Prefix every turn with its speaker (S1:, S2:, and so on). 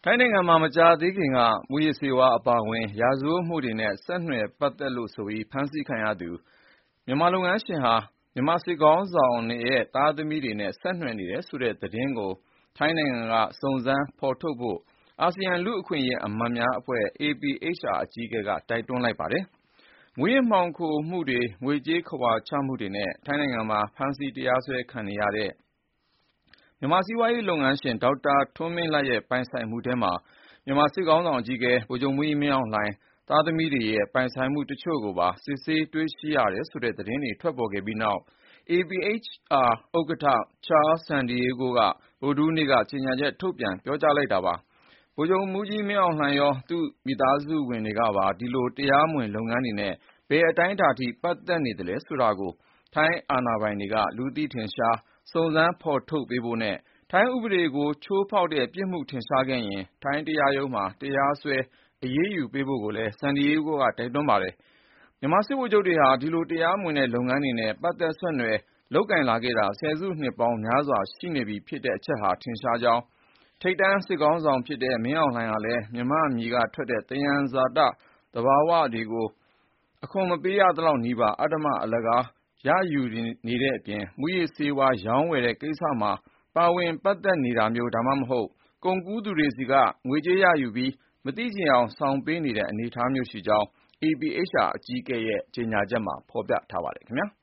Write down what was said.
S1: ထိုင်းနိုင်ငံမှာမကြာသေးခင်ကမူးယစ်ဆေးဝါးအပါအဝင် ရာဇဝတ်မှုတွေနဲ့ဆက်နွယ်ပတ်သက်လို့ဆိုပြီးဖမ်းဆီးခံရသူ မြန်မာလုပ်ငန်းရှင်ဟာ မြန်မာစစ်ခေါင်းဆောင်ရဲ့သားသမီးတွေနဲ့ဆက်နွယ်နေတယ်ဆိုတဲ့သတင်းကို ထိုင်းနိုင်ငံကစုံစမ်းဖေါ်ထုတ်ဖို့ အာဆီယံလူ့အခွင့်အရေးအမတ်များအဖွဲ့ APHR အကြီးအကဲကတိုက်တွန်းလိုက်ပါတယ်။ မူးယစ်မှောင်ခိုမှုတွေ၊ ငွေကြေးခဝါချမှုတွေနဲ့ ထိုင်းနိုင်ငံမှာဖမ်းဆီးတရားစွဲခံနေရတဲ့ မြန်မာစီးပွားရေးလုပ်ငန်းရှင် ဒေါက်တာထွန်းမင်းလတ်ရဲ့ပိုင်ဆိုင်မှုထဲမှာ မြန်မာစစ်ခေါင်းဆောင်အကြီးအကဲ ဗိုလ်ချုပ်မှူးကြီးမင်းအောင်လှိုင် သားသမီးတွေရဲ့ပိုင်ဆိုင်မှုတချို့ကိုပါ စစ်ဆေးတွေ့ရှိရတယ်ဆိုတဲ့သတင်းတွေထွက်ပေါ်ခဲ့ပြီးနောက် APHR ဥက္ကဋ္ဌ Charles Santiago က ဗုဒ္ဓဟူးနေ့က ကြေညာချက်ထုတ်ပြန်ပြောကြားလိုက်တာပါ။ ဗိုလ်ချုပ်မှူးကြီးမင်းအောင်လှိုင်ရော သူ့မိသားစုဝင်တွေကပါ ဒီလိုတရားမဝင်လုပ်ငန်းတွေနဲ့ ဘယ်အတိုင်းအတာထိပတ်သက်နေသလဲဆိုတာကို ထိုင်းအာဏာပိုင်တွေက လူသိထင်ရှားစုံစမ်းဖေါ်ထုတ်ပေးဖို့နဲ့ ထိုင်းဥပဒေကိုချိုးဖေါက်တဲ့ပြစ်မှုထင်ရှားခဲ့ရင် ထိုင်းတရားရုံးမှာတရားစွဲအရေးယူပေးဖို့လည်း Santiago ကတိုက်တွန်းပါတယ်။ မြန်မာစစ်ဗိုလ်ချုပ်တွေဟာ ဒီလိုတရားမဝင်တဲ့လုပ်ငန်းတွေနဲ့ပတ်သက်ဆက်နွယ်လုပ်ကိုင်လာခဲ့တာ ဆယ်စုနှစ်ပေါင်းများစွာရှိနေပြီဖြစ်တဲ့အချက်ဟာထင်ရှားကြောင်း၊ ထိပ်တန်းစစ်ခေါင်းဆောင်ဖြစ်တဲ့မင်းအောင်လှိုင်ဟာလည်း မြန်မာမြေကထွက်တဲ့သယံဇာတသဘာဝတွေကို အခွန်မပေးရသလောက်နီးပါး အဓမ္မအလကားရယူနေတဲ့အပြင် မူးယစ်ဆေးဝါးရောင်းဝယ်တဲ့ကိစ္စမှာ ပါဝင်ပတ်သက်နေတာမျိုး ဒါမှမဟုတ် ကုန်ကူးသူတွေဆီက ငွေကြေးရယူပြီး မသိချင်ယောင်ဆောင်ပေးနေတဲ့အနေအထားမျိုးရှိကြောင်း APHR အကြီးအကဲရဲ့ကြေညာချက်မှာဖေါ်ပြထားပါတယ်ခင်ဗျာ